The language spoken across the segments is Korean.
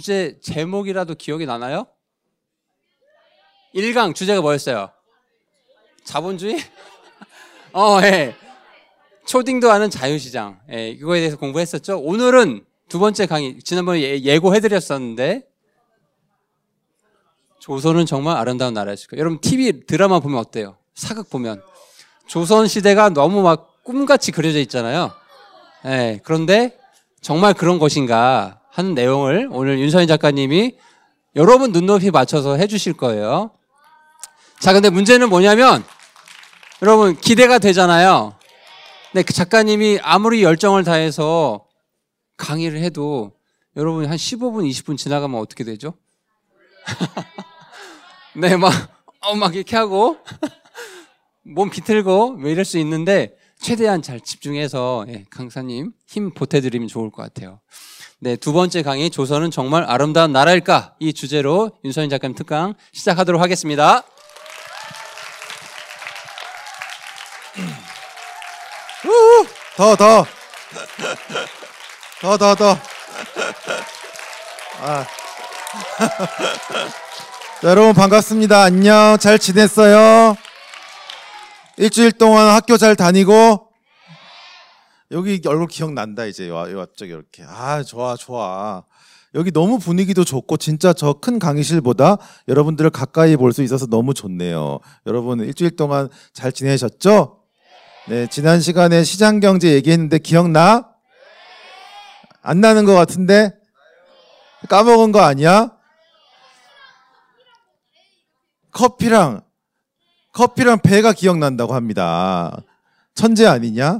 주제 제목이라도 기억이 나나요? 1강 주제가 뭐였어요? 자본주의? 예. 초딩도 아는 자유시장. 예, 이거에 대해서 공부했었죠. 오늘은 두 번째 강의, 지난번에 예고해드렸었는데, 조선은 정말 아름다운 나라였을 거예요. 여러분 TV 드라마 보면 어때요? 사극 보면 조선시대가 너무 막 꿈같이 그려져 있잖아요. 예, 그런데 정말 그런 것인가 하는 내용을 오늘 윤서인 작가님이 여러분 눈높이 맞춰서 해주실 거예요. 자, 근데 문제는 뭐냐면 여러분 기대가 되잖아요. 근데 그 작가님이 아무리 열정을 다해서 강의를 해도 여러분 한 15분, 20분 지나가면 어떻게 되죠? 네, 막 이렇게 하고 몸 비틀고 뭐 이럴 수 있는데 최대한 잘 집중해서 강사님 힘 보태드리면 좋을 것 같아요. 네, 두 번째 강의 조선은 정말 아름다운 나라일까? 이 주제로 윤서인 작가님 특강 시작하도록 하겠습니다. 더. 자, 여러분 반갑습니다. 안녕. 잘 지냈어요? 일주일 동안 학교 잘 다니고? 여기 얼굴 기억난다 이제. 갑자기 이렇게. 좋아. 여기 너무 분위기도 좋고 진짜 저 큰 강의실보다 여러분들을 가까이 볼 수 있어서 너무 좋네요. 여러분 일주일 동안 잘 지내셨죠? 네, 지난 시간에 시장경제 얘기했는데 기억나? 안 나는 것 같은데? 까먹은 거 아니야? 커피랑 배가 기억난다고 합니다. 천재 아니냐?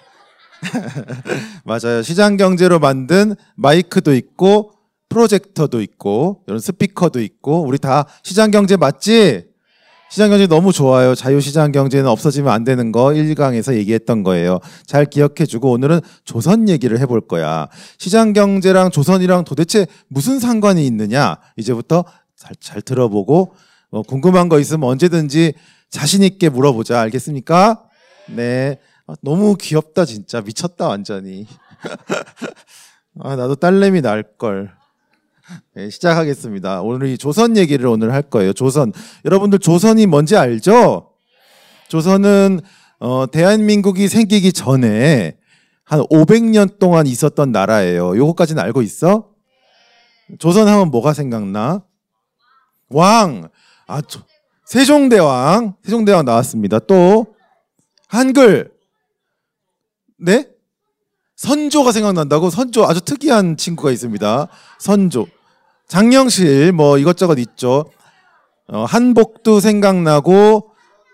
맞아요. 시장경제로 만든 마이크도 있고 프로젝터도 있고 이런 스피커도 있고 우리 다 시장경제 맞지? 시장경제 너무 좋아요. 자유시장경제는 없어지면 안 되는 거 1강에서 얘기했던 거예요. 잘 기억해주고 오늘은 조선 얘기를 해볼 거야. 시장경제랑 조선이랑 도대체 무슨 상관이 있느냐? 이제부터 잘 들어보고 궁금한 거 있으면 언제든지 자신 있게 물어보자. 알겠습니까? 네. 너무 귀엽다 진짜. 미쳤다 완전히. 나도 딸내미 낳을걸. 네, 시작하겠습니다. 오늘 이 조선 얘기를 오늘 할 거예요. 조선. 여러분들 조선이 뭔지 알죠? 조선은 대한민국이 생기기 전에 한 500년 동안 있었던 나라예요. 요거까지는 알고 있어? 조선 하면 뭐가 생각나? 왕. 세종대왕 나왔습니다. 또 한글. 네? 선조가 생각난다고? 선조 아주 특이한 친구가 있습니다. 선조. 장영실 뭐 이것저것 있죠. 한복도 생각나고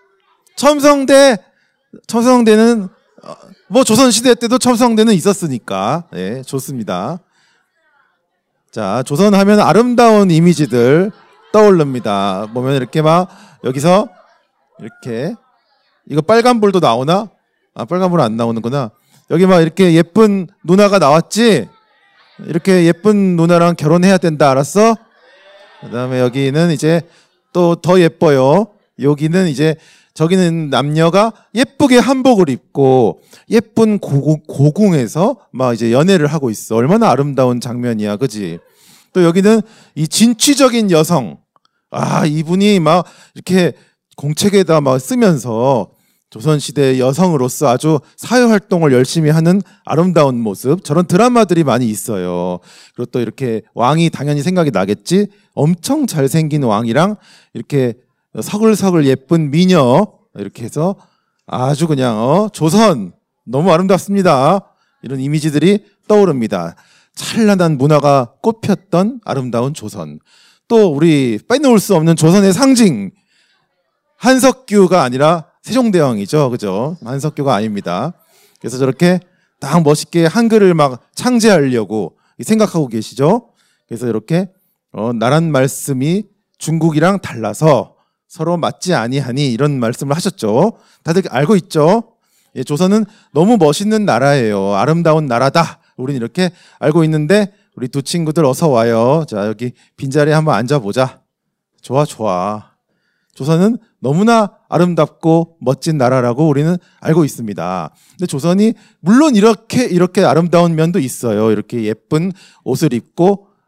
첨성대는 뭐 조선시대 때도 첨성대는 있었으니까 네, 좋습니다. 자, 조선 하면 아름다운 이미지들 떠오릅니다. 보면 이렇게 막 여기서 이렇게 이거 빨간불도 나오나? 빨간불은 안 나오는구나. 여기 막 이렇게 예쁜 누나가 나왔지? 이렇게 예쁜 누나랑 결혼해야 된다. 알았어? 그 다음에 여기는 이제 또 더 예뻐요. 여기는 이제 저기는 남녀가 예쁘게 한복을 입고 예쁜 고궁에서 막 이제 연애를 하고 있어. 얼마나 아름다운 장면이야. 그지? 또 여기는 이 진취적인 여성. 이분이 막 이렇게 공책에다 막 쓰면서 조선시대 여성으로서 아주 사회활동을 열심히 하는 아름다운 모습. 저런 드라마들이 많이 있어요. 그리고 또 이렇게 왕이 당연히 생각이 나겠지. 엄청 잘생긴 왕이랑 이렇게 서글서글 예쁜 미녀 이렇게 해서 아주 그냥 조선 너무 아름답습니다. 이런 이미지들이 떠오릅니다. 찬란한 문화가 꽃폈던 아름다운 조선. 또 우리 빼놓을 수 없는 조선의 상징 한석규가 아니라 세종대왕이죠. 그죠? 한석규가 아닙니다. 그래서 저렇게 딱 멋있게 한글을 막 창제하려고 생각하고 계시죠? 그래서 이렇게 나란 말씀이 중국이랑 달라서 서로 맞지 아니하니 이런 말씀을 하셨죠. 다들 알고 있죠? 예, 조선은 너무 멋있는 나라예요. 아름다운 나라다. 우리는 이렇게 알고 있는데 우리 두 친구들 어서 와요. 자, 여기 빈자리에 한번 앉아보자. 좋아. 조선은 너무나 아름답고 멋진 나라라고 우리는 알고 있습니다. 근데 조선이 물론 이렇게 아름다운 면도 있어요. 이렇게 예쁜 옷을 입고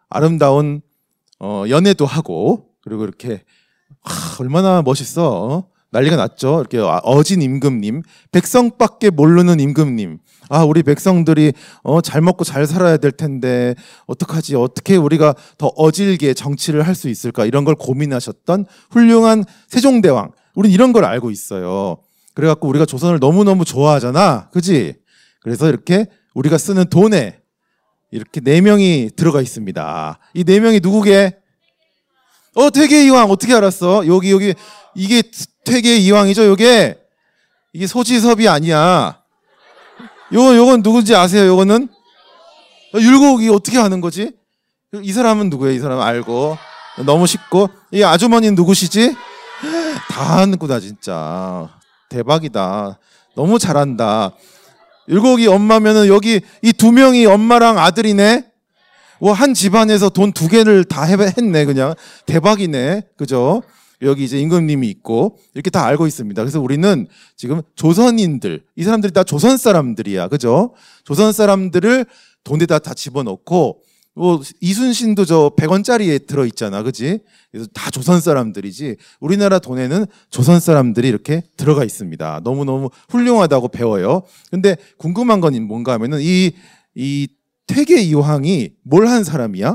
아름다운 연애도 하고, 그리고 이렇게 얼마나 멋있어. 난리가 났죠. 이렇게 어진 임금님, 백성밖에 모르는 임금님. 우리 백성들이 잘 먹고 잘 살아야 될 텐데 어떡하지? 어떻게 우리가 더 어질게 정치를 할 수 있을까? 이런 걸 고민하셨던 훌륭한 세종대왕. 우린 이런 걸 알고 있어요. 그래갖고 우리가 조선을 너무너무 좋아하잖아. 그지? 그래서 이렇게 우리가 쓰는 돈에 이렇게 4명이 들어가 있습니다. 이 4명이 누구게? 퇴계 이황. 어떻게 알았어? 여기 이게 퇴계 이황이죠. 이게 소지섭이 아니야. 요건 누군지 아세요? 요거는 율곡이 어떻게 하는 거지? 이 사람은 누구예요? 이 사람은 알고. 너무 쉽고. 이 아주머니는 누구시지? 다 아는구나 진짜. 대박이다. 너무 잘한다. 율곡이 엄마면은 여기 이 2명이 엄마랑 아들이네. 한 집안에서 돈 2개를 다 했네. 그냥 대박이네. 그죠? 여기 이제 임금님이 있고 이렇게 다 알고 있습니다. 그래서 우리는 지금 조선인들, 이 사람들이 다 조선 사람들이야. 그죠? 조선 사람들을 돈에다 다 집어넣고 이순신도 저 100원짜리에 들어있잖아. 그지? 그래서 다 조선 사람들이지 우리나라 돈에는 조선 사람들이 이렇게 들어가 있습니다. 너무너무 훌륭하다고 배워요. 근데 궁금한 건 뭔가 하면은 이 퇴계 이황이 뭘 한 사람이야?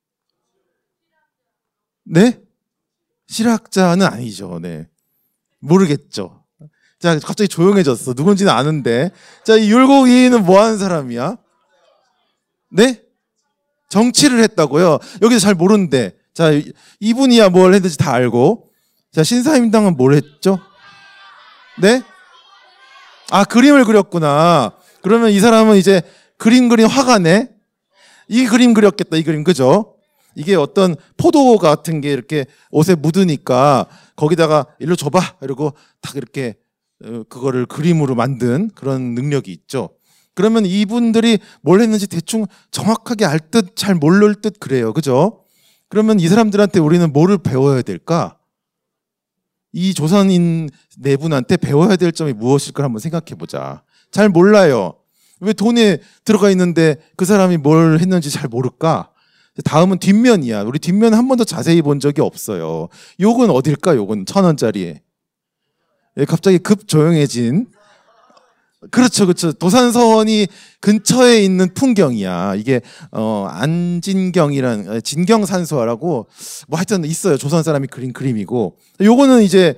네? 실학자는 아니죠. 네. 모르겠죠. 자, 갑자기 조용해졌어. 누군지는 아는데. 자, 이 율곡이는 뭐 하는 사람이야? 네? 정치를 했다고요? 여기서 잘 모르는데. 자, 이분이야 뭘 했는지 다 알고. 자, 신사임당은 뭘 했죠? 네? 그림을 그렸구나. 그러면 이 사람은 이제 그림 그린 화가네? 이 그림 그렸겠다, 이 그림. 그죠? 이게 어떤 포도 같은 게 이렇게 옷에 묻으니까 거기다가 일로 줘봐 이러고 딱 이렇게 그거를 그림으로 만든 그런 능력이 있죠. 그러면 이분들이 뭘 했는지 대충 정확하게 알 듯 잘 모를 듯 그래요. 그죠? 그러면 이 사람들한테 우리는 뭐를 배워야 될까? 이 조선인 네 분한테 배워야 될 점이 무엇일까 한번 생각해 보자. 잘 몰라요. 왜 돈에 들어가 있는데 그 사람이 뭘 했는지 잘 모를까? 다음은 뒷면이야. 우리 뒷면 한 번도 자세히 본 적이 없어요. 요건 어딜까? 요건 1,000원짜리. 갑자기 급 조용해진. 그렇죠. 도산서원이 근처에 있는 풍경이야. 이게 안진경이라는 진경산수화라고 뭐 하여튼 있어요. 조선 사람이 그린 그림이고. 요거는 이제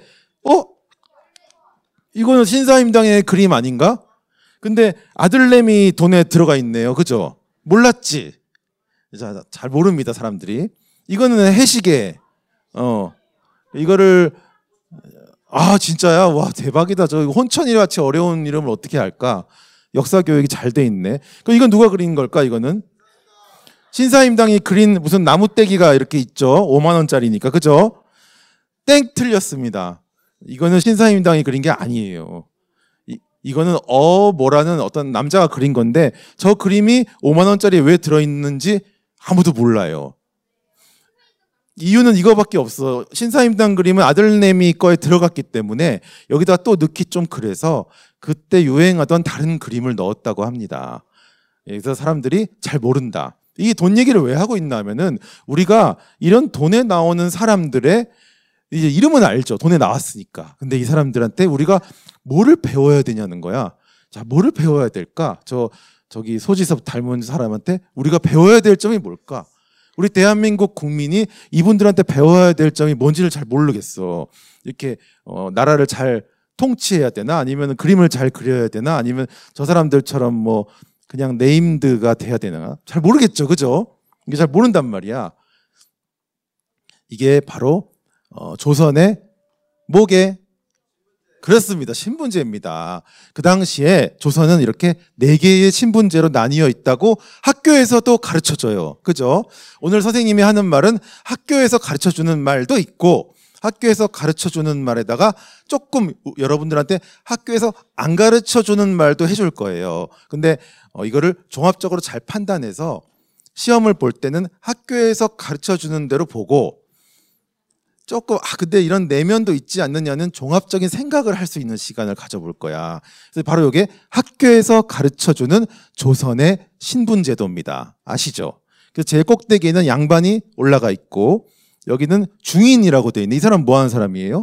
이거는 신사임당의 그림 아닌가? 근데 아들내미 돈에 들어가 있네요. 그죠? 몰랐지? 자, 잘 모릅니다, 사람들이. 이거는 해시계. 이거를 진짜야? 와, 대박이다. 저 혼천이 같이 어려운 이름을 어떻게 할까? 역사 교육이 잘 돼 있네. 그럼 이건 누가 그린 걸까? 이거는 신사임당이 그린 무슨 나무떼기가 이렇게 있죠. 5만 원짜리니까. 그죠? 땡 틀렸습니다. 이거는 신사임당이 그린 게 아니에요. 이거는 뭐라는 어떤 남자가 그린 건데 저 그림이 5만 원짜리에 왜 들어있는지 아무도 몰라요. 이유는 이거밖에 없어. 신사임당 그림은 아들내미 거에 들어갔기 때문에 여기다 또 넣기 좀 그래서 그때 유행하던 다른 그림을 넣었다고 합니다. 그래서 사람들이 잘 모른다. 이 돈 얘기를 왜 하고 있나 하면은 우리가 이런 돈에 나오는 사람들의 이제 이름은 알죠. 돈에 나왔으니까. 근데 이 사람들한테 우리가 뭐를 배워야 되냐는 거야. 자, 뭐를 배워야 될까? 저기 소지섭 닮은 사람한테 우리가 배워야 될 점이 뭘까? 우리 대한민국 국민이 이분들한테 배워야 될 점이 뭔지를 잘 모르겠어. 이렇게 나라를 잘 통치해야 되나? 아니면 그림을 잘 그려야 되나? 아니면 저 사람들처럼 뭐 그냥 네임드가 돼야 되나? 잘 모르겠죠. 그죠? 이게 잘 모른단 말이야. 이게 바로 조선의 뭐게? 그렇습니다. 신분제입니다. 그 당시에 조선은 이렇게 4개의 신분제로 나뉘어 있다고 학교에서도 가르쳐줘요. 그죠? 오늘 선생님이 하는 말은 학교에서 가르쳐주는 말도 있고 학교에서 가르쳐주는 말에다가 조금 여러분들한테 학교에서 안 가르쳐주는 말도 해줄 거예요. 근데 이거를 종합적으로 잘 판단해서 시험을 볼 때는 학교에서 가르쳐주는 대로 보고 조금 근데 이런 내면도 있지 않느냐는 종합적인 생각을 할 수 있는 시간을 가져볼 거야. 그래서 바로 이게 학교에서 가르쳐주는 조선의 신분제도입니다. 아시죠? 그 제일 꼭대기에는 양반이 올라가 있고 여기는 중인이라고 돼 있네. 이 사람 뭐 하는 사람이에요?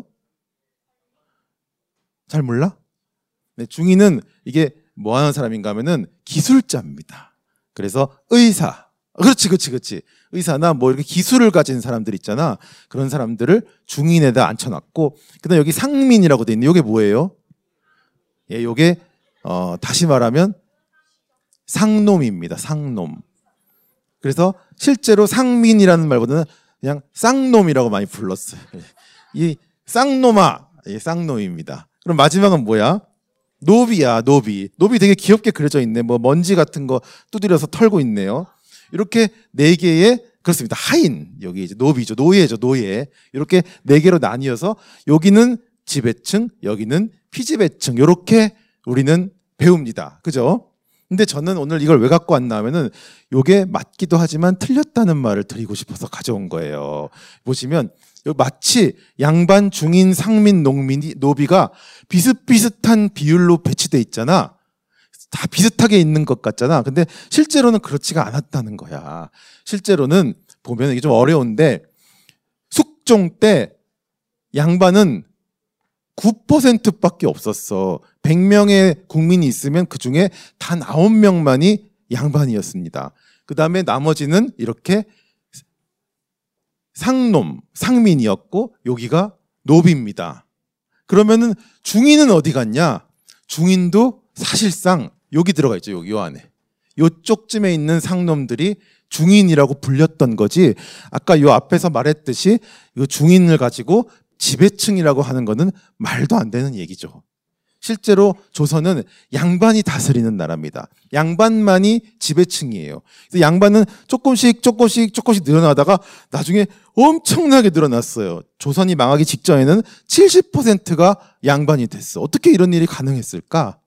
잘 몰라? 네, 중인은 이게 뭐 하는 사람인가 하면은 기술자입니다. 그래서 의사. 그렇지. 의사나 뭐 이렇게 기술을 가진 사람들 있잖아. 그런 사람들을 중인에다 앉혀놨고, 그다음 여기 상민이라고 돼 있네. 이게 뭐예요? 예, 요게 다시 말하면 상놈입니다. 상놈. 그래서 실제로 상민이라는 말보다는 그냥 쌍놈이라고 많이 불렀어요. 이 쌍놈아, 예, 쌍놈입니다. 그럼 마지막은 뭐야? 노비야, 노비. 노비 되게 귀엽게 그려져 있네. 뭐 먼지 같은 거 두드려서 털고 있네요. 이렇게 네 개의, 그렇습니다. 하인. 여기 이제 노비죠. 노예죠. 노예. 이렇게 네 개로 나뉘어서 여기는 지배층, 여기는 피지배층. 이렇게 우리는 배웁니다. 그죠? 근데 저는 오늘 이걸 왜 갖고 왔나 하면은 요게 맞기도 하지만 틀렸다는 말을 드리고 싶어서 가져온 거예요. 보시면 마치 양반, 중인, 상민, 농민이, 노비가 비슷비슷한 비율로 배치돼 있잖아. 다 비슷하게 있는 것 같잖아. 근데 실제로는 그렇지가 않았다는 거야. 실제로는 보면 이게 좀 어려운데 숙종 때 양반은 9%밖에 없었어. 100명의 국민이 있으면 그중에 단 9명만이 양반이었습니다. 그 다음에 나머지는 이렇게 상놈, 상민이었고 여기가 노비입니다. 그러면은 중인은 어디 갔냐? 중인도 사실상 여기 들어가 있죠. 여기 요 안에. 요쪽쯤에 있는 상놈들이 중인이라고 불렸던 거지. 아까 요 앞에서 말했듯이 이 중인을 가지고 지배층이라고 하는 거는 말도 안 되는 얘기죠. 실제로 조선은 양반이 다스리는 나라입니다. 양반만이 지배층이에요. 그래서 양반은 조금씩 늘어나다가 나중에 엄청나게 늘어났어요. 조선이 망하기 직전에는 70%가 양반이 됐어. 어떻게 이런 일이 가능했을까?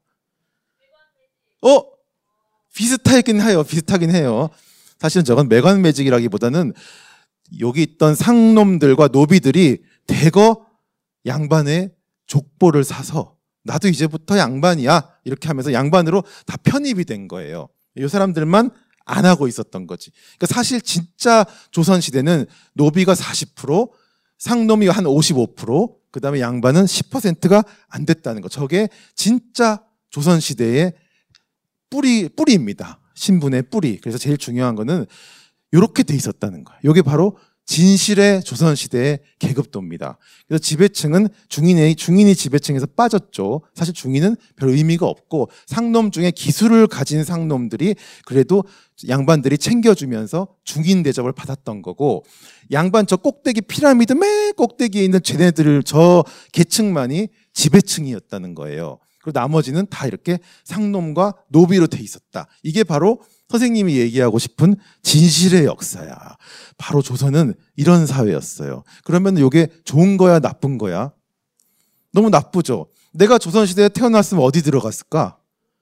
비슷하긴 해요. 사실은 저건 매관매직이라기보다는 여기 있던 상놈들과 노비들이 대거 양반의 족보를 사서 나도 이제부터 양반이야 이렇게 하면서 양반으로 다 편입이 된 거예요. 이 사람들만 안 하고 있었던 거지. 그러니까 사실 진짜 조선시대는 노비가 40%, 상놈이 한 55%, 그 다음에 양반은 10%가 안 됐다는 거. 저게 진짜 조선시대의 뿌리입니다. 신분의 뿌리. 그래서 제일 중요한 거는 이렇게 돼 있었다는 거예요. 이게 바로 진실의 조선시대의 계급도입니다. 그래서 지배층은 중인이 지배층에서 빠졌죠. 사실 중인은 별 의미가 없고 상놈 중에 기술을 가진 상놈들이 그래도 양반들이 챙겨주면서 중인 대접을 받았던 거고, 양반 저 꼭대기 피라미드 맨 꼭대기에 있는 쟤네들 저 계층만이 지배층이었다는 거예요. 그리고 나머지는 다 이렇게 상놈과 노비로 돼 있었다. 이게 바로 선생님이 얘기하고 싶은 진실의 역사야. 바로 조선은 이런 사회였어요. 그러면 이게 좋은 거야, 나쁜 거야? 너무 나쁘죠. 내가 조선시대에 태어났으면 어디 들어갔을까?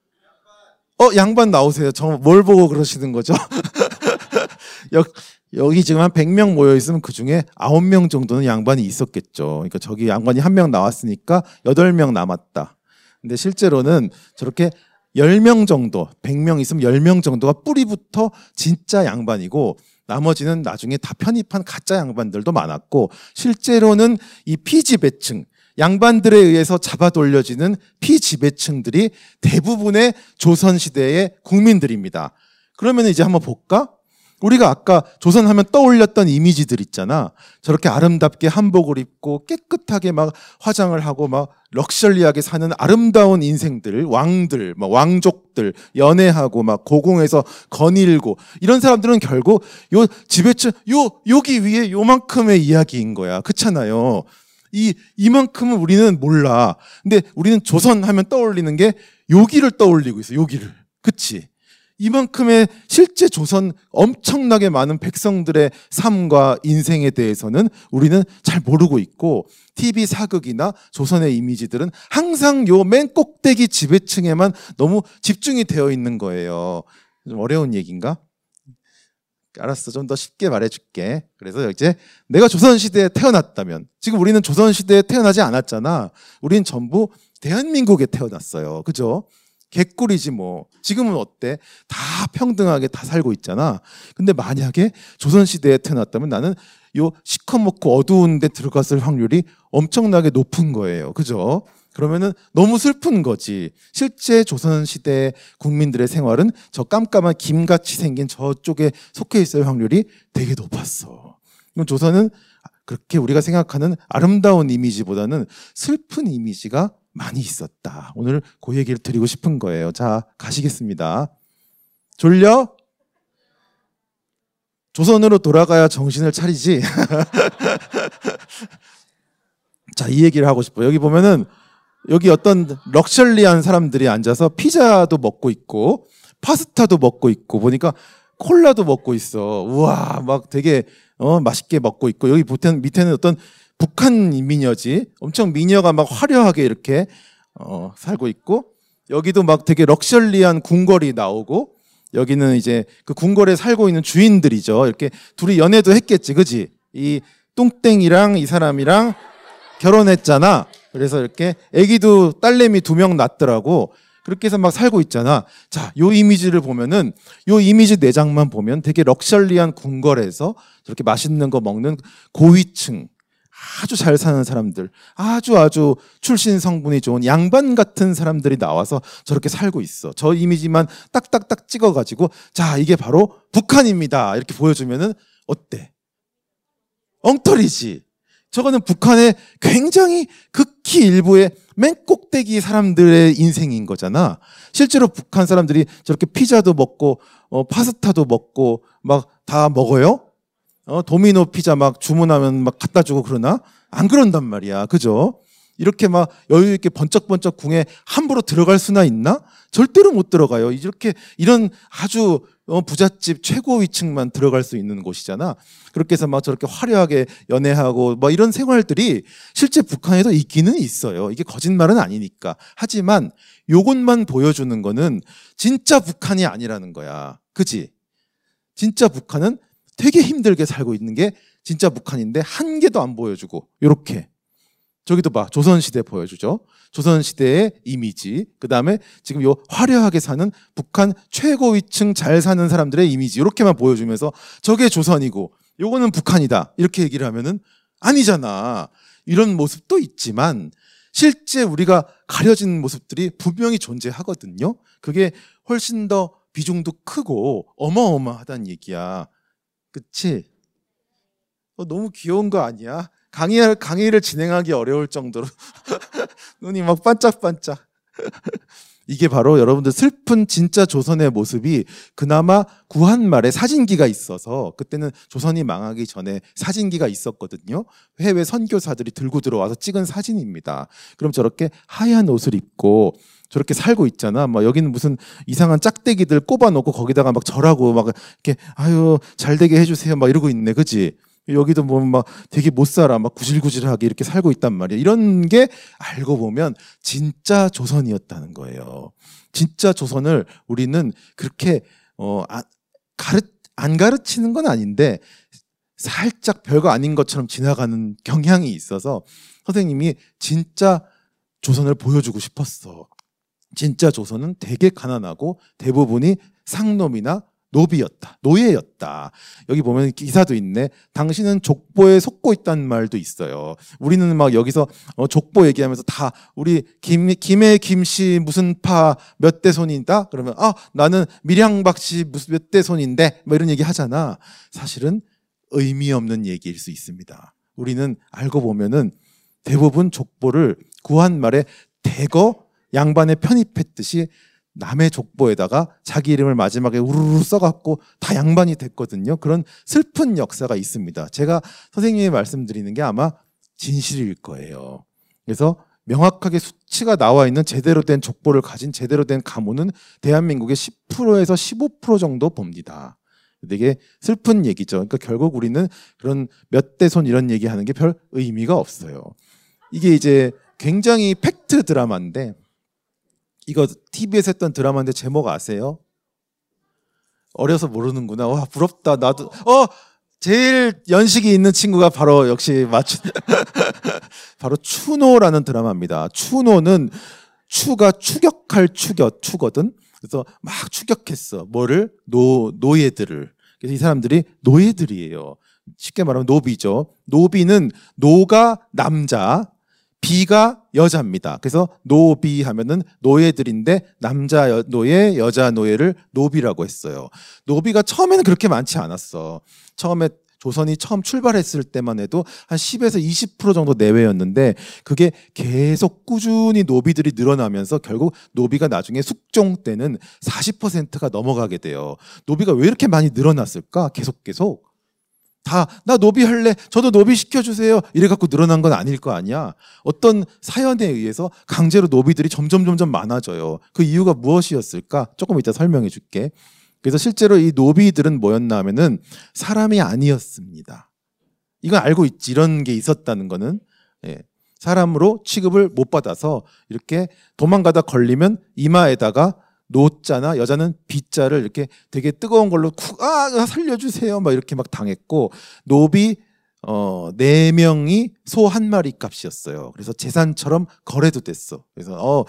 양반 나오세요. 저 뭘 보고 그러시는 거죠? 여기 지금 한 100명 모여 있으면 그중에 9명 정도는 양반이 있었겠죠. 그러니까 저기 양반이 1명 나왔으니까 8명 남았다. 근데 실제로는 저렇게 10명 정도, 100명 있으면 10명 정도가 뿌리부터 진짜 양반이고 나머지는 나중에 다 편입한 가짜 양반들도 많았고, 실제로는 이 피지배층, 양반들에 의해서 잡아 돌려지는 피지배층들이 대부분의 조선시대의 국민들입니다. 그러면 이제 한번 볼까? 우리가 아까 조선하면 떠올렸던 이미지들 있잖아. 저렇게 아름답게 한복을 입고 깨끗하게 막 화장을 하고 막 럭셔리하게 사는 아름다운 인생들, 왕들, 막 왕족들, 연애하고 막 고궁에서 거닐고 이런 사람들은 결국 요 지배층 여기 위에 요만큼의 이야기인 거야. 그렇잖아요. 이만큼은 우리는 몰라. 근데 우리는 조선 하면 떠올리는 게 여기를 떠올리고 있어. 여기를. 그치? 이만큼의 실제 조선 엄청나게 많은 백성들의 삶과 인생에 대해서는 우리는 잘 모르고 있고, TV 사극이나 조선의 이미지들은 항상 요 맨 꼭대기 지배층에만 너무 집중이 되어 있는 거예요. 좀 어려운 얘기인가? 알았어. 좀 더 쉽게 말해줄게. 그래서 이제 내가 조선시대에 태어났다면, 지금 우리는 조선시대에 태어나지 않았잖아. 우린 전부 대한민국에 태어났어요. 그죠? 개꿀이지 뭐. 지금은 어때? 다 평등하게 다 살고 있잖아. 근데 만약에 조선시대에 태어났다면 나는 요 시커멓고 어두운 데 들어갔을 확률이 엄청나게 높은 거예요. 그죠? 그러면은 너무 슬픈 거지. 실제 조선시대 국민들의 생활은 저 깜깜한 김같이 생긴 저쪽에 속해 있을 확률이 되게 높았어. 그럼 조선은 그렇게 우리가 생각하는 아름다운 이미지보다는 슬픈 이미지가 많이 있었다. 오늘 그 얘기를 드리고 싶은 거예요. 자, 가시겠습니다. 졸려? 조선으로 돌아가야 정신을 차리지. 자, 이 얘기를 하고 싶어요. 여기 보면은 여기 어떤 럭셔리한 사람들이 앉아서 피자도 먹고 있고 파스타도 먹고 있고 보니까 콜라도 먹고 있어. 우와, 막 되게 맛있게 먹고 있고 여기 밑에는 어떤 북한 미녀지. 엄청 미녀가 막 화려하게 이렇게 살고 있고 여기도 막 되게 럭셔리한 궁궐이 나오고 여기는 이제 그 궁궐에 살고 있는 주인들이죠. 이렇게 둘이 연애도 했겠지, 그지? 이 뚱땡이랑 이 사람이랑 결혼했잖아. 그래서 이렇게 아기도 딸내미 2명 낳더라고. 그렇게 해서 막 살고 있잖아. 자, 요 이미지를 보면은 요 이미지 4장만 보면 되게 럭셔리한 궁궐에서 저렇게 맛있는 거 먹는 고위층 아주 잘 사는 사람들, 아주 출신 성분이 좋은 양반 같은 사람들이 나와서 저렇게 살고 있어. 저 이미지만 딱딱딱 찍어가지고 자, 이게 바로 북한입니다. 이렇게 보여주면은 어때? 엉터리지. 저거는 북한의 굉장히 극히 일부의 맨 꼭대기 사람들의 인생인 거잖아. 실제로 북한 사람들이 저렇게 피자도 먹고 파스타도 먹고 막 다 먹어요? 도미노 피자 막 주문하면 막 갖다 주고 그러나? 안 그런단 말이야. 그죠? 이렇게 막 여유 있게 번쩍번쩍 궁에 함부로 들어갈 수나 있나? 절대로 못 들어가요. 이렇게 이런 아주 부잣집 최고 위층만 들어갈 수 있는 곳이잖아. 그렇게 해서 막 저렇게 화려하게 연애하고 뭐 이런 생활들이 실제 북한에도 있기는 있어요. 이게 거짓말은 아니니까. 하지만 요것만 보여주는 거는 진짜 북한이 아니라는 거야. 그지? 진짜 북한은 되게 힘들게 살고 있는 게 진짜 북한인데 한 개도 안 보여주고 요렇게. 저기도 봐. 조선시대 보여주죠. 조선시대의 이미지. 그 다음에 지금 요 화려하게 사는 북한 최고위층 잘 사는 사람들의 이미지. 이렇게만 보여주면서 저게 조선이고 요거는 북한이다. 이렇게 얘기를 하면은 아니잖아. 이런 모습도 있지만 실제 우리가 가려진 모습들이 분명히 존재하거든요. 그게 훨씬 더 비중도 크고 어마어마하다는 얘기야. 그치? 너무 귀여운 거 아니야? 강의를 진행하기 어려울 정도로 눈이 막 반짝반짝. 이게 바로 여러분들 슬픈 진짜 조선의 모습이 그나마 구한말에 사진기가 있어서 그때는 조선이 망하기 전에 사진기가 있었거든요. 해외 선교사들이 들고 들어와서 찍은 사진입니다. 그럼 저렇게 하얀 옷을 입고 저렇게 살고 있잖아. 막 여기는 무슨 이상한 짝대기들 꼽아놓고 거기다가 막 절하고 막 이렇게 아유 잘 되게 해주세요 막 이러고 있네, 그지? 여기도 보면 막 되게 못 살아. 막 구질구질하게 이렇게 살고 있단 말이야. 이런 게 알고 보면 진짜 조선이었다는 거예요. 진짜 조선을 우리는 그렇게 안 가르치는 건 아닌데 살짝 별거 아닌 것처럼 지나가는 경향이 있어서 선생님이 진짜 조선을 보여주고 싶었어. 진짜 조선은 되게 가난하고 대부분이 상놈이나 노비였다. 노예였다. 여기 보면 기사도 있네. 당신은 족보에 속고 있다는 말도 있어요. 우리는 막 여기서 족보 얘기하면서 다 우리 김해 김씨 무슨 파 몇 대 손이다? 그러면 나는 밀양박씨 무슨 몇 대 손인데 뭐 이런 얘기 하잖아. 사실은 의미 없는 얘기일 수 있습니다. 우리는 알고 보면은 대부분 족보를 구한말에 대거 양반에 편입했듯이 남의 족보에다가 자기 이름을 마지막에 우르르 써갖고 다 양반이 됐거든요. 그런 슬픈 역사가 있습니다. 제가 선생님이 말씀드리는 게 아마 진실일 거예요. 그래서 명확하게 수치가 나와 있는 제대로 된 족보를 가진 제대로 된 가문은 대한민국의 10%에서 15% 정도 봅니다. 되게 슬픈 얘기죠. 그러니까 결국 우리는 그런 몇 대 손 이런 얘기하는 게 별 의미가 없어요. 이게 이제 굉장히 팩트 드라마인데 이거 TV에서 했던 드라마인데 제목 아세요? 어려서 모르는구나. 와, 부럽다. 나도 제일 연식이 있는 친구가 바로 역시 바로 추노라는 드라마입니다. 추노는 추가 추격할 추거든. 그래서 막 추격했어. 뭐를? 노예들을. 그래서 이 사람들이 노예들이에요. 쉽게 말하면 노비죠. 노비는 노가 남자, 비가 여자입니다. 그래서 노비 하면은 노예들인데 남자 노예, 여자 노예를 노비라고 했어요. 노비가 처음에는 그렇게 많지 않았어. 처음에 조선이 처음 출발했을 때만 해도 한 10에서 20% 정도 내외였는데 그게 계속 꾸준히 노비들이 늘어나면서 결국 노비가 나중에 숙종 때는 40%가 넘어가게 돼요. 노비가 왜 이렇게 많이 늘어났을까? 계속. 다 나 노비 할래. 저도 노비 시켜주세요. 이래 갖고 늘어난 건 아닐 거 아니야. 어떤 사연에 의해서 강제로 노비들이 점점 많아져요. 그 이유가 무엇이었을까? 조금 이따 설명해 줄게. 그래서 실제로 이 노비들은 뭐였나 하면은 사람이 아니었습니다. 이건 알고 있지. 이런 게 있었다는 거는. 예. 사람으로 취급을 못 받아서 이렇게 도망가다 걸리면 이마에다가 노자나 여자는 비자를 이렇게 되게 뜨거운 걸로 살려주세요 막 이렇게 막 당했고 노비 4명이 소 한 마리 값이었어요. 그래서 재산처럼 거래도 됐어. 그래서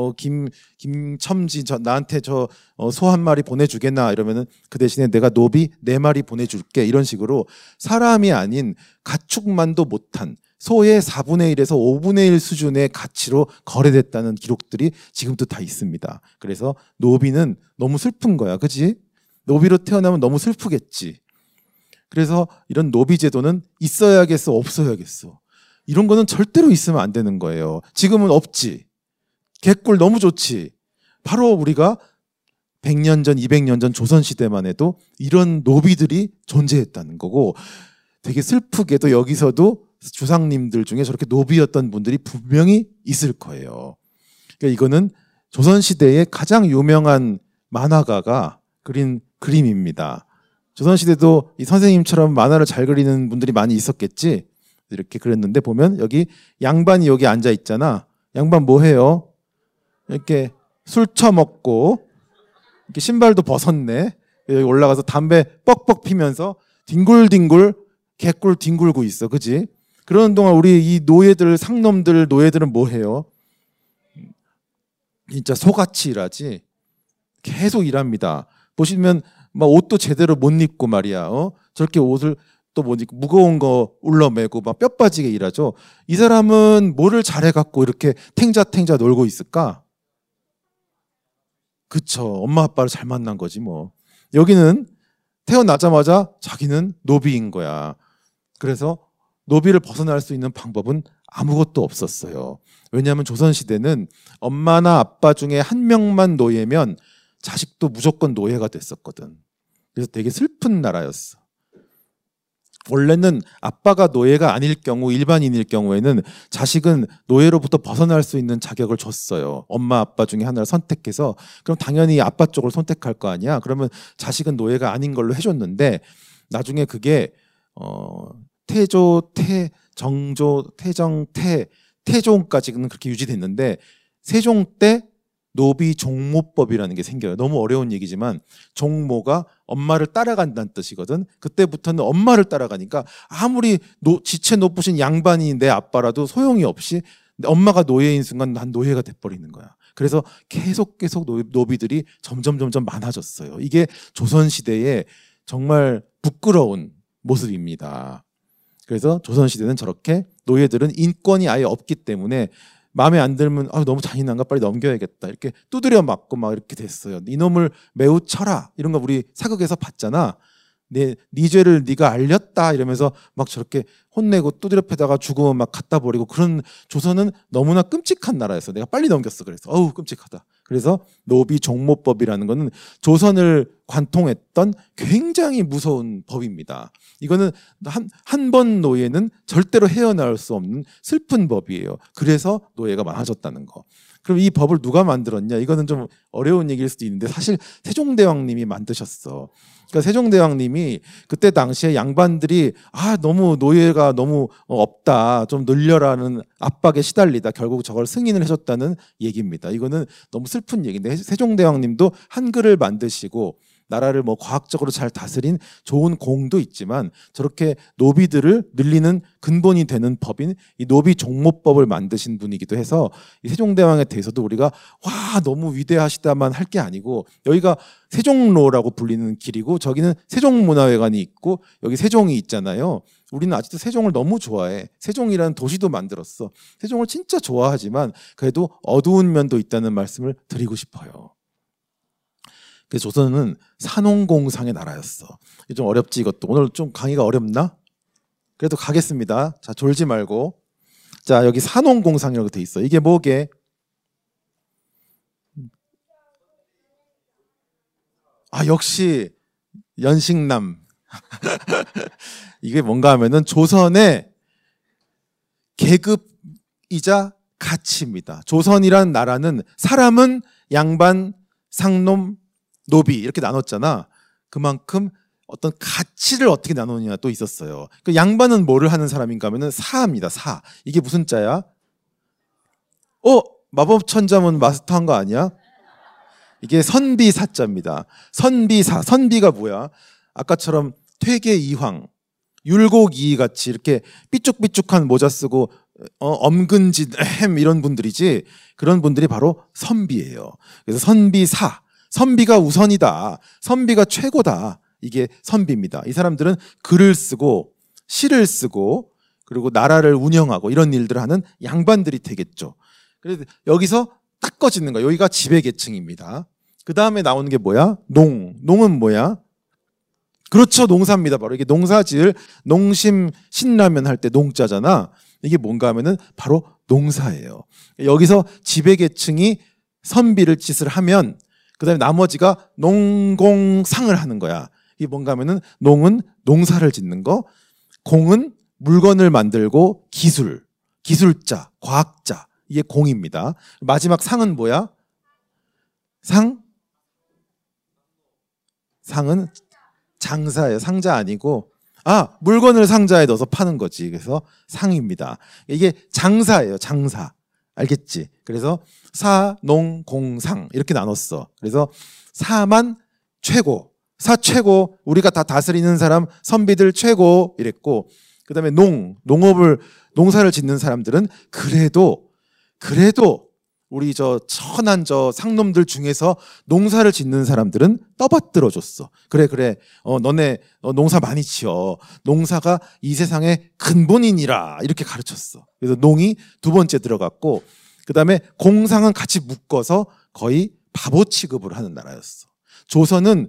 김첨지 나한테 저 소 한 마리 보내주겠나 이러면은 그 대신에 내가 노비 4마리 보내줄게 이런 식으로 사람이 아닌 가축만도 못한 소의 4분의 1에서 5분의 1 수준의 가치로 거래됐다는 기록들이 지금도 다 있습니다. 그래서 노비는 너무 슬픈 거야. 그치? 노비로 태어나면 너무 슬프겠지. 그래서 이런 노비 제도는 있어야겠어, 없어야겠어. 이런 거는 절대로 있으면 안 되는 거예요. 지금은 없지. 개꿀 너무 좋지. 바로 우리가 100년 전, 200년 전 조선시대만 해도 이런 노비들이 존재했다는 거고 되게 슬프게도 여기서도 주상님들 중에 저렇게 노비였던 분들이 분명히 있을 거예요. 그러니까 이거는 조선시대의 가장 유명한 만화가가 그린 그림입니다. 조선시대도 이 선생님처럼 만화를 잘 그리는 분들이 많이 있었겠지. 이렇게 그렸는데 보면 여기 양반이 여기 앉아 있잖아. 양반 뭐 해요? 이렇게 술 처먹고 이렇게 신발도 벗었네. 여기 올라가서 담배 뻑뻑 피면서 뒹굴뒹굴 개꿀 뒹굴고 있어. 그지? 그러는 동안 우리 이 노예들, 상놈들, 노예들은 뭐 해요? 진짜 소같이 일하지. 계속 일합니다. 보시면 막 옷도 제대로 못 입고 말이야. 저렇게 옷을 또 못 입고 무거운 거 울러매고 막 뼈 빠지게 일하죠. 이 사람은 뭐를 잘해갖고 이렇게 탱자탱자 놀고 있을까? 그쵸. 엄마 아빠를 잘 만난 거지 뭐. 여기는 태어나자마자 자기는 노비인 거야. 그래서 노비를 벗어날 수 있는 방법은 아무것도 없었어요. 왜냐하면 조선시대는 엄마나 아빠 중에 한 명만 노예면 자식도 무조건 노예가 됐었거든. 그래서 되게 슬픈 나라였어. 원래는 아빠가 노예가 아닐 경우, 일반인일 경우에는 자식은 노예로부터 벗어날 수 있는 자격을 줬어요. 엄마 아빠 중에 하나를 선택해서. 그럼 당연히 아빠 쪽을 선택할 거 아니야. 그러면 자식은 노예가 아닌 걸로 해줬는데 나중에 그게 태조, 정조, 태정, 태종까지는 그렇게 유지됐는데 세종 때 노비 종모법이라는 게 생겨요. 너무 어려운 얘기지만 종모가 엄마를 따라간다는 뜻이거든. 그때부터는 엄마를 따라가니까 아무리 지체 높으신 양반이 내 아빠라도 소용이 없이 엄마가 노예인 순간 난 노예가 돼버리는 거야. 그래서 계속 노비들이 점점 많아졌어요. 이게 조선시대의 정말 부끄러운 모습입니다. 그래서 조선시대는 저렇게 노예들은 인권이 아예 없기 때문에 마음에 안 들면 너무 잔인한가 빨리 넘겨야겠다 이렇게 두드려 맞고 막 이렇게 됐어요. 이놈을 매우 쳐라 이런 거 우리 사극에서 봤잖아. 네 죄를 네가 알렸다 이러면서 막 저렇게 혼내고 두드려 패다가 죽으면 막 갖다 버리고 그런 조선은 너무나 끔찍한 나라였어. 내가 빨리 넘겼어. 그래서 어우 끔찍하다. 그래서 노비 종모법이라는 거는 조선을 관통했던 굉장히 무서운 법입니다. 이거는 한 번 노예는 절대로 헤어나올 수 없는 슬픈 법이에요. 그래서 노예가 많아졌다는 거. 그럼 이 법을 누가 만들었냐? 이거는 좀 어려운 얘기일 수도 있는데 사실 세종대왕님이 만드셨어. 그러니까 세종대왕님이 그때 당시에 양반들이 너무 노예가 너무 없다, 좀 늘려라는 압박에 시달리다 결국 저걸 승인을 해줬다는 얘기입니다. 이거는 너무 슬픈 얘기인데 세종대왕님도 한글을 만드시고 나라를 뭐 과학적으로 잘 다스린 좋은 공도 있지만 저렇게 노비들을 늘리는 근본이 되는 법인 이 노비 종모법을 만드신 분이기도 해서 이 세종대왕에 대해서도 우리가 와 너무 위대하시다만 할 게 아니고 여기가 세종로라고 불리는 길이고 저기는 세종문화회관이 있고 여기 세종이 있잖아요. 우리는 아직도 세종을 너무 좋아해. 세종이라는 도시도 만들었어. 세종을 진짜 좋아하지만 그래도 어두운 면도 있다는 말씀을 드리고 싶어요. 그래서 조선은 산홍공상의 나라였어. 좀 어렵지 이것도. 오늘 좀 강의가 어렵나? 그래도 가겠습니다. 자 졸지 말고. 자 여기 산홍공상이라고 돼 있어. 이게 뭐게? 아 역시 연식남. 이게 뭔가 하면은 조선의 계급이자 가치입니다. 조선이란 나라는 사람은 양반, 상놈, 노비 이렇게 나눴잖아. 그만큼 어떤 가치를 어떻게 나누느냐 또 있었어요. 그 양반은 뭐를 하는 사람인가 하면은 사입니다. 사. 이게 무슨 자야? 마법 천자문 마스터한 거 아니야? 이게 선비사자입니다. 선비사. 선비가 뭐야? 아까처럼 퇴계이황, 율곡이이 같이 이렇게 삐쭉삐쭉한 모자 쓰고 엄근진 이런 분들이지 그런 분들이 바로 선비예요. 그래서 선비사. 선비가 우선이다. 선비가 최고다. 이게 선비입니다. 이 사람들은 글을 쓰고 시를 쓰고 그리고 나라를 운영하고 이런 일들을 하는 양반들이 되겠죠. 그래서 여기서 딱 꺼지는 거예요. 여기가 지배계층입니다. 그 다음에 나오는 게 뭐야? 농은 뭐야? 그렇죠. 농사입니다. 바로 이게 농사지을 농심 신라면 할 때 농자잖아. 이게 뭔가 하면은 바로 농사예요. 여기서 지배계층이 선비를 짓을 하면 그 다음에 나머지가 농공상을 하는 거야. 이게 뭔가 하면은 농은 농사를 짓는 거, 공은 물건을 만들고 기술자, 과학자. 이게 공입니다. 마지막 상은 뭐야? 상은 장사예요. 상자 아니고 물건을 상자에 넣어서 파는 거지. 그래서 상입니다. 이게 장사예요. 장사. 알겠지? 그래서 사, 농, 공, 상 이렇게 나눴어. 그래서 사만 최고. 사 최고. 우리가 다 다스리는 사람 선비들 최고 이랬고 그다음에 농사를 짓는 사람들은 그래도 우리 저 천한 저 상놈들 중에서 농사를 짓는 사람들은 떠받들어 줬어. 그래. 너네 농사 많이 지어. 농사가 이 세상의 근본이니라. 이렇게 가르쳤어. 그래서 농이 두 번째 들어갔고 그다음에 공상은 같이 묶어서 거의 바보 취급을 하는 나라였어. 조선은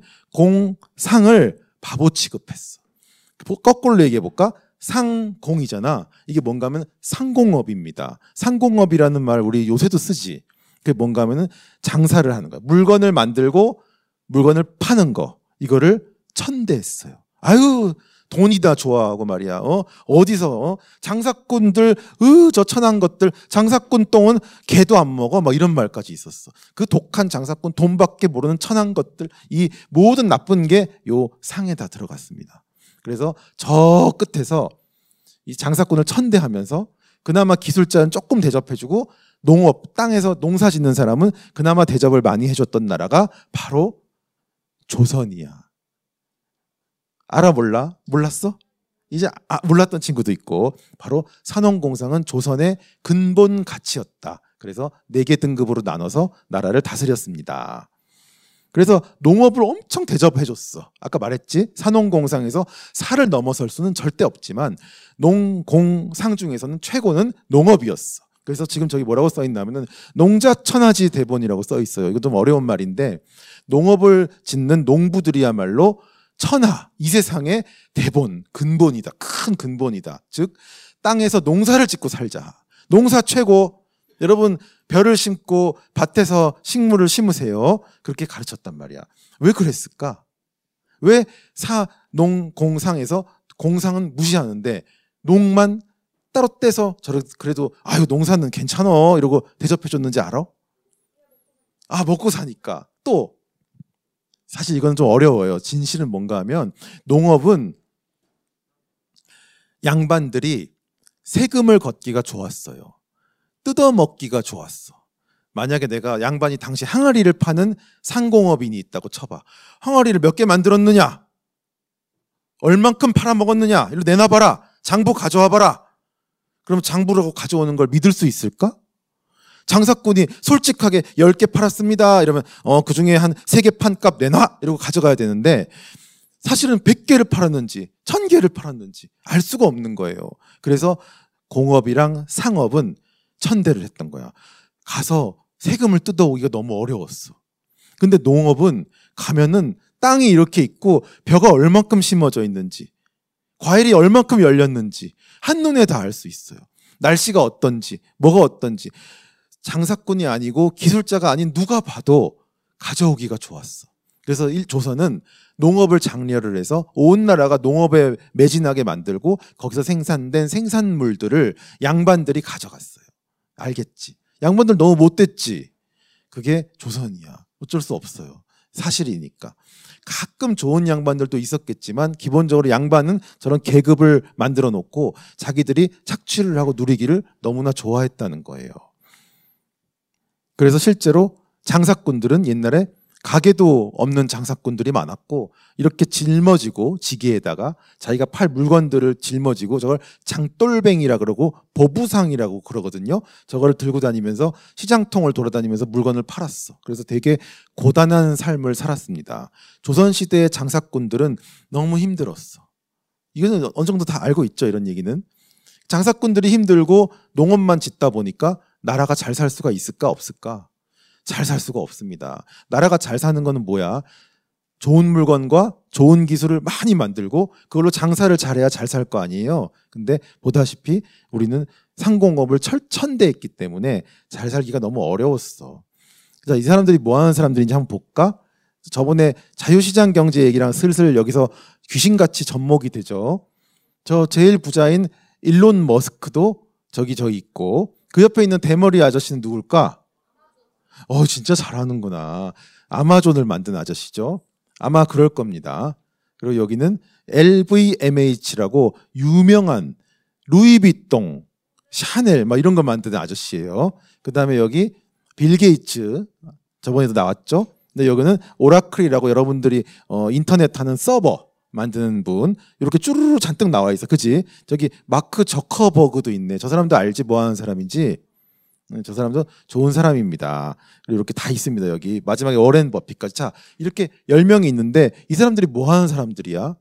공상을 바보 취급했어. 거꾸로 얘기해 볼까? 상공이잖아. 이게 뭔가 하면 상공업입니다. 상공업이라는 말 우리 요새도 쓰지. 그게 뭔가 하면은 장사를 하는 거야. 물건을 만들고 물건을 파는 거. 이거를 천대했어요. 아유 돈이다 좋아하고 말이야. 어디서 장사꾼들 저 천한 것들 장사꾼 똥은 개도 안 먹어. 막 이런 말까지 있었어. 그 독한 장사꾼 돈밖에 모르는 천한 것들 이 모든 나쁜 게 요 상에 다 들어갔습니다. 그래서 저 끝에서 이 장사꾼을 천대하면서 그나마 기술자는 조금 대접해주고 농업, 땅에서 농사 짓는 사람은 그나마 대접을 많이 해줬던 나라가 바로 조선이야. 알아 몰라? 몰랐어? 이제 몰랐던 친구도 있고 바로 산업공상은 조선의 근본 가치였다. 그래서 4개 등급으로 나눠서 나라를 다스렸습니다. 그래서 농업을 엄청 대접해줬어. 아까 말했지? 산업공상에서 사를 넘어설 수는 절대 없지만 농공상 중에서는 최고는 농업이었어. 그래서 지금 저기 뭐라고 써있냐면은 농자천하지 대본이라고 써있어요. 이거 좀 어려운 말인데 농업을 짓는 농부들이야말로 천하, 이 세상의 대본, 근본이다. 큰 근본이다. 즉 땅에서 농사를 짓고 살자. 농사 최고. 여러분 벼를 심고 밭에서 식물을 심으세요. 그렇게 가르쳤단 말이야. 왜 그랬을까? 왜 사, 농, 공상에서 공상은 무시하는데 농만 따로 떼서 그래도 아유 농사는 괜찮어 이러고 대접해줬는지 알아? 먹고 사니까. 또 사실 이건 좀 어려워요. 진실은 뭔가 하면 농업은 양반들이 세금을 걷기가 좋았어요. 뜯어먹기가 좋았어. 만약에 내가 양반이 당시 항아리를 파는 상공업인이 있다고 쳐봐. 항아리를 몇 개 만들었느냐? 얼만큼 팔아먹었느냐? 이리로 내놔봐라. 장부 가져와봐라. 그럼 장부라고 가져오는 걸 믿을 수 있을까? 장사꾼이 솔직하게 10개 팔았습니다. 이러면 그중에 한 3개 판값 내놔. 이러고 가져가야 되는데 사실은 100개를 팔았는지 1000개를 팔았는지 알 수가 없는 거예요. 그래서 공업이랑 상업은 천대를 했던 거야. 가서 세금을 뜯어오기가 너무 어려웠어. 근데 농업은 가면은 땅이 이렇게 있고 벼가 얼만큼 심어져 있는지 과일이 얼만큼 열렸는지 한눈에 다 알 수 있어요. 날씨가 어떤지 뭐가 어떤지 장사꾼이 아니고 기술자가 아닌 누가 봐도 가져오기가 좋았어. 그래서 조선은 농업을 장려를 해서 온 나라가 농업에 매진하게 만들고 거기서 생산된 생산물들을 양반들이 가져갔어요. 알겠지? 양반들 너무 못됐지? 그게 조선이야. 어쩔 수 없어요. 사실이니까. 가끔 좋은 양반들도 있었겠지만 기본적으로 양반은 저런 계급을 만들어 놓고 자기들이 착취를 하고 누리기를 너무나 좋아했다는 거예요. 그래서 실제로 장사꾼들은 옛날에 가게도 없는 장사꾼들이 많았고 이렇게 짊어지고 지게에다가 자기가 팔 물건들을 짊어지고 저걸 장돌뱅이라 그러고 보부상이라고 그러거든요. 저걸 들고 다니면서 시장통을 돌아다니면서 물건을 팔았어. 그래서 되게 고단한 삶을 살았습니다. 조선시대의 장사꾼들은 너무 힘들었어. 이거는 어느 정도 다 알고 있죠. 이런 얘기는. 장사꾼들이 힘들고 농업만 짓다 보니까 나라가 잘 살 수가 있을까 없을까? 잘 살 수가 없습니다. 나라가 잘 사는 거는 뭐야? 좋은 물건과 좋은 기술을 많이 만들고 그걸로 장사를 잘해야 잘 살 거 아니에요. 근데 보다시피 우리는 상공업을 철천대했기 때문에 잘 살기가 너무 어려웠어. 자, 이 사람들이 뭐 하는 사람들인지 한번 볼까? 저번에 자유시장 경제 얘기랑 슬슬 여기서 귀신같이 접목이 되죠. 저 제일 부자인 일론 머스크도 저기 있고 그 옆에 있는 대머리 아저씨는 누굴까? 진짜 잘하는구나. 아마존을 만든 아저씨죠. 아마 그럴 겁니다. 그리고 여기는 LVMH라고 유명한 루이비통, 샤넬 막 이런 거 만드는 아저씨예요. 그 다음에 여기 빌 게이츠 저번에도 나왔죠. 근데 여기는 오라클이라고 여러분들이 인터넷 하는 서버 만드는 분 이렇게 쭈루루 잔뜩 나와 있어. 그지? 저기 마크 저커버그도 있네. 저 사람도 알지 뭐 하는 사람인지. 저 사람도 좋은 사람입니다. 그리고 이렇게 다 있습니다. 여기 마지막에 워렌 버핏까지. 자, 이렇게 10명이 있는데 이 사람들이 뭐 하는 사람들이야?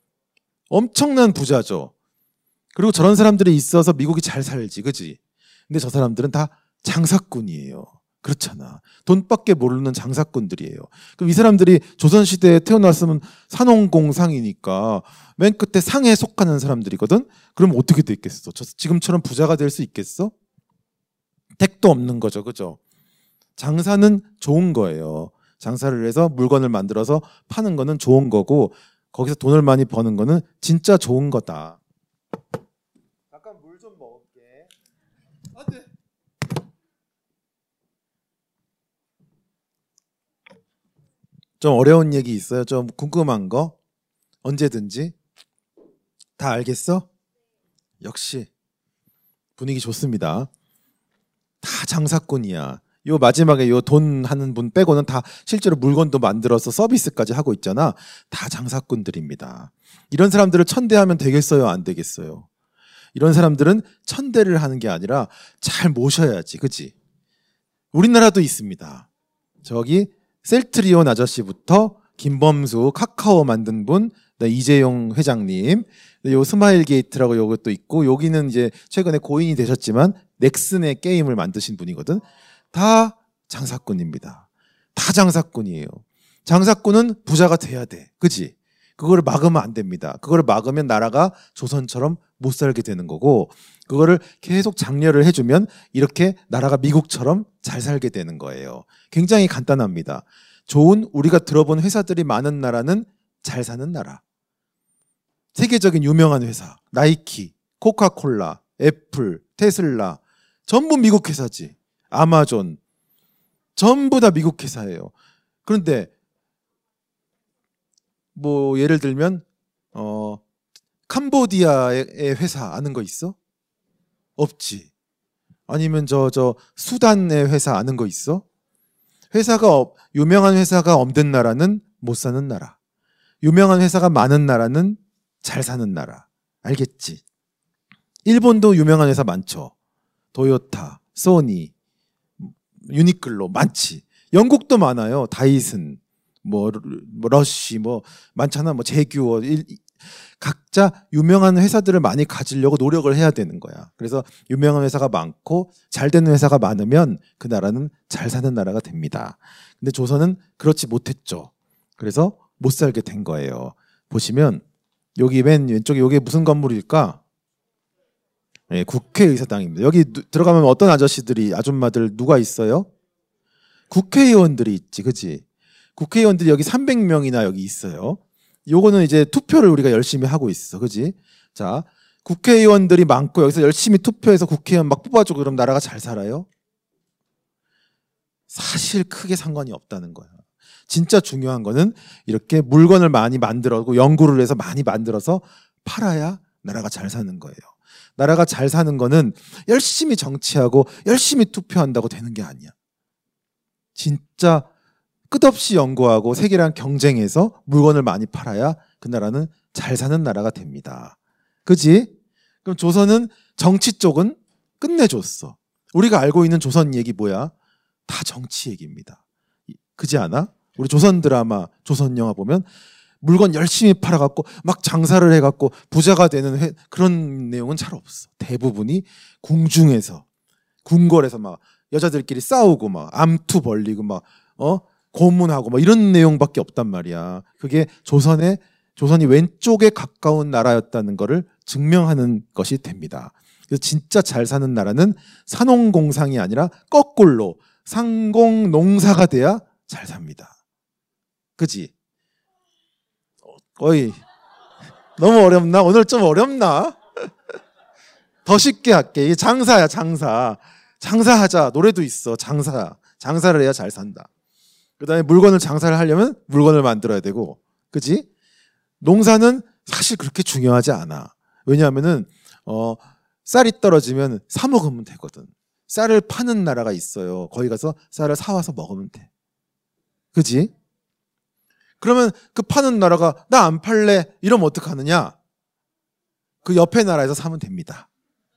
엄청난 부자죠. 그리고 저런 사람들이 있어서 미국이 잘 살지. 그지? 근데 저 사람들은 다 장사꾼이에요. 그렇잖아. 돈밖에 모르는 장사꾼들이에요. 그럼 이 사람들이 조선시대에 태어났으면 산업공상이니까 맨 끝에 상에 속하는 사람들이거든? 그럼 어떻게 됐겠어? 지금처럼 부자가 될 수 있겠어? 택도 없는 거죠. 그죠? 장사는 좋은 거예요. 장사를 해서 물건을 만들어서 파는 거는 좋은 거고 거기서 돈을 많이 버는 거는 진짜 좋은 거다. 잠깐 물 좀 먹을게. 안 돼. 좀 어려운 얘기 있어요? 좀 궁금한 거? 언제든지. 다 알겠어? 역시 분위기 좋습니다. 다 장사꾼이야. 요 마지막에 요 돈 하는 분 빼고는 다 실제로 물건도 만들어서 서비스까지 하고 있잖아. 다 장사꾼들입니다. 이런 사람들을 천대하면 되겠어요? 안 되겠어요? 이런 사람들은 천대를 하는 게 아니라 잘 모셔야지. 그치? 우리나라도 있습니다. 저기 셀트리온 아저씨부터 김범수 카카오 만든 분, 이재용 회장님, 요 스마일 게이트라고 요것도 있고 여기는 이제 최근에 고인이 되셨지만 넥슨의 게임을 만드신 분이거든. 다 장사꾼입니다. 다 장사꾼이에요. 장사꾼은 부자가 돼야 돼. 그지? 그거를 막으면 안 됩니다. 그거를 막으면 나라가 조선처럼 못 살게 되는 거고 그거를 계속 장려를 해주면 이렇게 나라가 미국처럼 잘 살게 되는 거예요. 굉장히 간단합니다. 좋은 우리가 들어본 회사들이 많은 나라는 잘 사는 나라. 세계적인 유명한 회사, 나이키, 코카콜라, 애플, 테슬라 전부 미국 회사지. 아마존 전부 다 미국 회사예요. 그런데 뭐 예를 들면 캄보디아의 회사 아는 거 있어? 없지. 아니면 저 수단의 회사 아는 거 있어? 유명한 회사가 없는 나라는 못 사는 나라. 유명한 회사가 많은 나라는 잘 사는 나라. 알겠지? 일본도 유명한 회사 많죠. 도요타, 소니, 유니클로 많지. 영국도 많아요. 다이슨, 러쉬, 많잖아. 제규어. 각자 유명한 회사들을 많이 가지려고 노력을 해야 되는 거야. 그래서 유명한 회사가 많고 잘 되는 회사가 많으면 그 나라는 잘 사는 나라가 됩니다. 근데 조선은 그렇지 못했죠. 그래서 못 살게 된 거예요. 보시면 여기 맨 왼쪽에 여기 무슨 건물일까? 네, 국회의사당입니다. 여기 들어가면 어떤 아줌마들 누가 있어요? 국회의원들이 있지, 그치? 국회의원들이 여기 300명이나 여기 있어요. 요거는 이제 투표를 우리가 열심히 하고 있어, 그치? 자, 국회의원들이 많고 여기서 열심히 투표해서 국회의원 막 뽑아주고 그럼 나라가 잘 살아요? 사실 크게 상관이 없다는 거야. 진짜 중요한 거는 이렇게 물건을 많이 만들고 연구를 해서 많이 만들어서 팔아야 나라가 잘 사는 거예요. 나라가 잘 사는 거는 열심히 정치하고 열심히 투표한다고 되는 게 아니야. 진짜 끝없이 연구하고 세계랑 경쟁해서 물건을 많이 팔아야 그 나라는 잘 사는 나라가 됩니다. 그지? 그럼 조선은 정치 쪽은 끝내줬어. 우리가 알고 있는 조선 얘기 뭐야? 다 정치 얘기입니다. 그지 않아? 우리 조선 드라마, 조선 영화 보면 물건 열심히 팔아갖고 막 장사를 해갖고 부자가 되는 그런 내용은 잘 없어. 대부분이 궁중에서, 궁궐에서 막 여자들끼리 싸우고 막 암투 벌리고 막 고문하고 막 이런 내용밖에 없단 말이야. 그게 조선이 왼쪽에 가까운 나라였다는 것을 증명하는 것이 됩니다. 그래서 진짜 잘 사는 나라는 산농공상이 아니라 거꾸로 상공농사가 돼야 잘 삽니다. 그지? 거의 너무 어렵나? 오늘 좀 어렵나? 더 쉽게 할게. 이게 장사야, 장사. 장사하자. 노래도 있어. 장사를 해야 잘 산다. 그 다음에 물건을 장사를 하려면 물건을 만들어야 되고, 그지? 농사는 사실 그렇게 중요하지 않아. 왜냐하면은, 쌀이 떨어지면 사 먹으면 되거든. 쌀을 파는 나라가 있어요. 거기 가서 쌀을 사와서 먹으면 돼. 그지? 그러면 그 파는 나라가 나 안 팔래 이러면 어떡하느냐? 그 옆에 나라에서 사면 됩니다.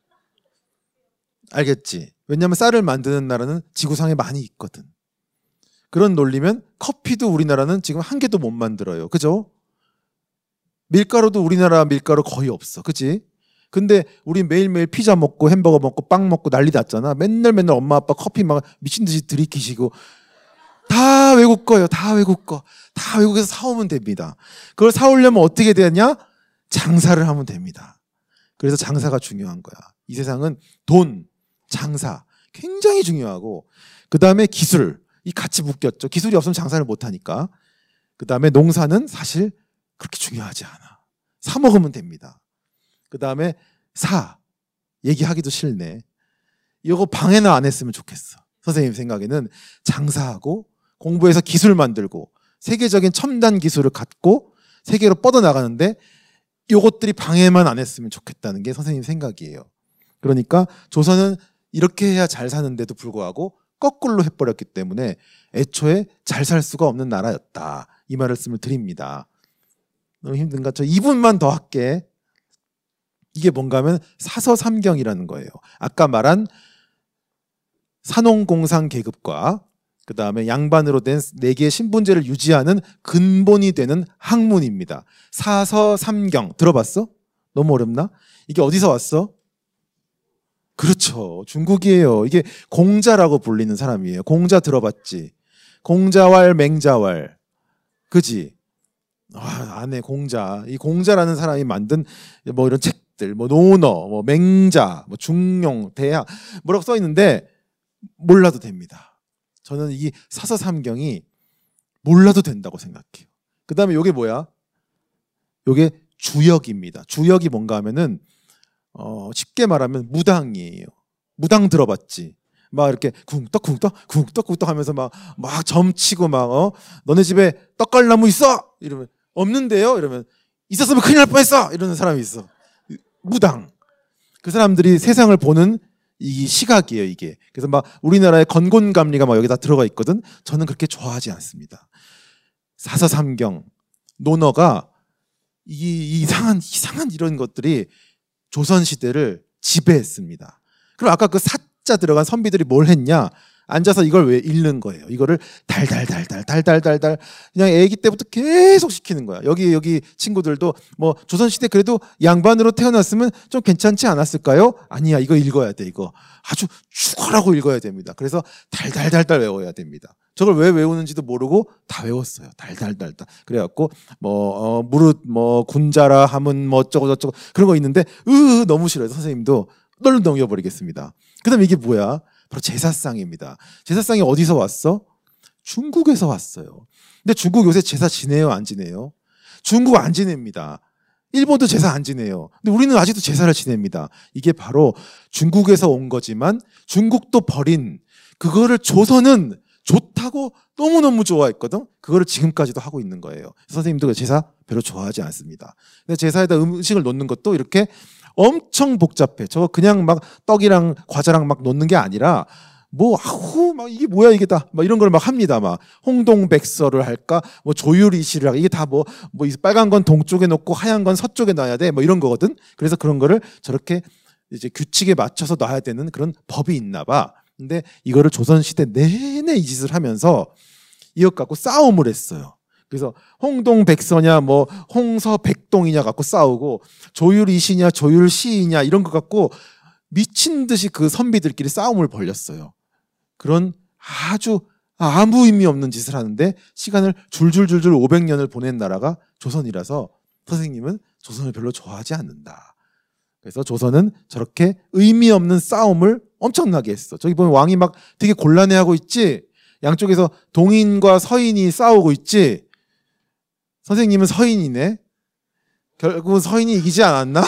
알겠지? 왜냐하면 쌀을 만드는 나라는 지구상에 많이 있거든. 그런 논리면 커피도 우리나라는 지금 한 개도 못 만들어요. 그죠? 밀가루도 우리나라 밀가루 거의 없어. 그치? 근데 우리 매일매일 피자 먹고 햄버거 먹고 빵 먹고 난리 났잖아. 맨날 엄마 아빠 커피 막 미친 듯이 들이키시고 다 외국 거예요. 다 외국 거. 다 외국에서 사오면 됩니다. 그걸 사오려면 어떻게 되냐? 장사를 하면 됩니다. 그래서 장사가 중요한 거야. 이 세상은 돈, 장사 굉장히 중요하고 그 다음에 기술 이 같이 묶였죠. 기술이 없으면 장사를 못하니까. 그 다음에 농사는 사실 그렇게 중요하지 않아. 사 먹으면 됩니다. 그 다음에 얘기하기도 싫네. 이거 방해나 안 했으면 좋겠어. 선생님 생각에는 장사하고 공부해서 기술 만들고 세계적인 첨단 기술을 갖고 세계로 뻗어나가는데 이것들이 방해만 안 했으면 좋겠다는 게 선생님 생각이에요. 그러니까 조선은 이렇게 해야 잘 사는데도 불구하고 거꾸로 해버렸기 때문에 애초에 잘 살 수가 없는 나라였다. 이 말씀을 드립니다. 너무 힘든가? 저 2분만 더 할게. 이게 뭔가 하면 사서삼경이라는 거예요. 아까 말한 산농공상 계급과 그 다음에 양반으로 된 4개의 신분제를 유지하는 근본이 되는 학문입니다. 사서삼경 들어봤어? 너무 어렵나? 이게 어디서 왔어? 그렇죠. 중국이에요. 이게 공자라고 불리는 사람이에요. 공자 들어봤지? 공자왈 맹자왈. 그지? 안 해, 공자. 이 공자라는 사람이 만든 이런 책들, 논어, 맹자, 중용, 대학, 뭐라고 써 있는데 몰라도 됩니다. 저는 이 사서삼경이 몰라도 된다고 생각해요. 그 다음에 이게 뭐야? 이게 주역입니다. 주역이 뭔가 하면은 쉽게 말하면 무당이에요. 무당 들어봤지? 막 이렇게 쿵떡쿵떡 하면서 막 점치고 너네 집에 떡갈나무 있어? 이러면 없는데요? 이러면 있었으면 큰일 날 뻔했어! 이러는 사람이 있어. 무당. 그 사람들이 세상을 보는 이 시각이에요, 이게. 그래서 막 우리나라의 건곤감리가 막 여기다 들어가 있거든. 저는 그렇게 좋아하지 않습니다. 사서삼경, 논어가 이 이상한 이런 것들이 조선 시대를 지배했습니다. 그럼 아까 그 사자 들어간 선비들이 뭘 했냐? 앉아서 이걸 왜 읽는 거예요? 이거를 달달달달 그냥 애기 때부터 계속 시키는 거야. 여기 친구들도 뭐 조선시대 그래도 양반으로 태어났으면 좀 괜찮지 않았을까요? 아니야, 이거 읽어야 돼. 이거 아주 죽어라고 읽어야 됩니다. 그래서 달달달달 외워야 됩니다. 저걸 왜 외우는지도 모르고 다 외웠어요. 달달달달. 그래갖고 무릇 군자라 하면 뭐 어쩌고 저쩌고 그런 거 있는데 너무 싫어요. 선생님도 널 넘겨버리겠습니다. 그다음에 이게 뭐야? 바로 제사상입니다. 제사상이 어디서 왔어? 중국에서 왔어요. 근데 중국 요새 제사 지내요, 안 지내요? 중국 안 지냅니다. 일본도 제사 안 지내요. 근데 우리는 아직도 제사를 지냅니다. 이게 바로 중국에서 온 거지만 중국도 버린 그거를 조선은 좋다고 너무너무 좋아했거든. 그거를 지금까지도 하고 있는 거예요. 선생님도 제사 별로 좋아하지 않습니다. 근데 제사에다 음식을 놓는 것도 이렇게 엄청 복잡해. 저거 그냥 막 떡이랑 과자랑 막 놓는 게 아니라 막 이게 뭐야 이게 다 막 이런 걸 막 합니다. 막 홍동백서를 할까, 뭐 조율이시를 할까, 이게 다 뭐 빨간 건 동쪽에 놓고 하얀 건 서쪽에 놔야 돼. 뭐 이런 거거든. 그래서 그런 거를 저렇게 이제 규칙에 맞춰서 놔야 되는 그런 법이 있나 봐. 근데 이거를 조선시대 내내 이 짓을 하면서 이것 갖고 싸움을 했어요. 그래서 홍동백서냐 뭐 홍서백동이냐 갖고 싸우고 조율이시냐 조율시이냐 이런 거 갖고 미친 듯이 그 선비들끼리 싸움을 벌였어요. 그런 아주 아무 의미 없는 짓을 하는데 시간을 줄줄줄줄 500년을 보낸 나라가 조선이라서 선생님은 조선을 별로 좋아하지 않는다. 그래서 조선은 저렇게 의미 없는 싸움을 엄청나게 했어. 저기 보면 왕이 막 되게 곤란해하고 있지. 양쪽에서 동인과 서인이 싸우고 있지. 선생님은 서인이네. 결국은 서인이 이기지 않았나?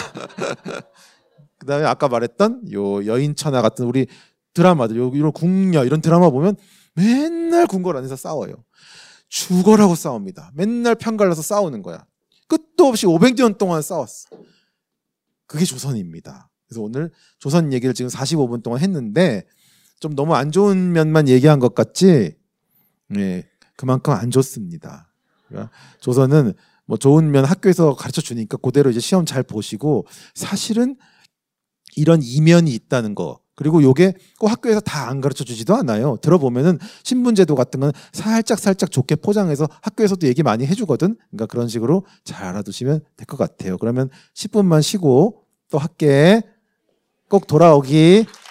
그 다음에 아까 말했던 요 여인천하 같은 우리 드라마들, 이런 궁녀 이런 드라마 보면 맨날 궁궐 안에서 싸워요. 죽어라고 싸웁니다. 맨날 편갈라서 싸우는 거야. 끝도 없이 500년 동안 싸웠어. 그게 조선입니다. 그래서 오늘 조선 얘기를 지금 45분 동안 했는데 좀 너무 안 좋은 면만 얘기한 것 같지? 네, 그만큼 안 좋습니다. 조선은 뭐 좋은 면 학교에서 가르쳐 주니까 그대로 이제 시험 잘 보시고 사실은 이런 이면이 있다는 거. 그리고 요게 꼭 학교에서 다 안 가르쳐 주지도 않아요. 들어보면은 신분제도 같은 건 살짝 좋게 포장해서 학교에서도 얘기 많이 해주거든. 그러니까 그런 식으로 잘 알아두시면 될 것 같아요. 그러면 10분만 쉬고 또 학교에 꼭 돌아오기.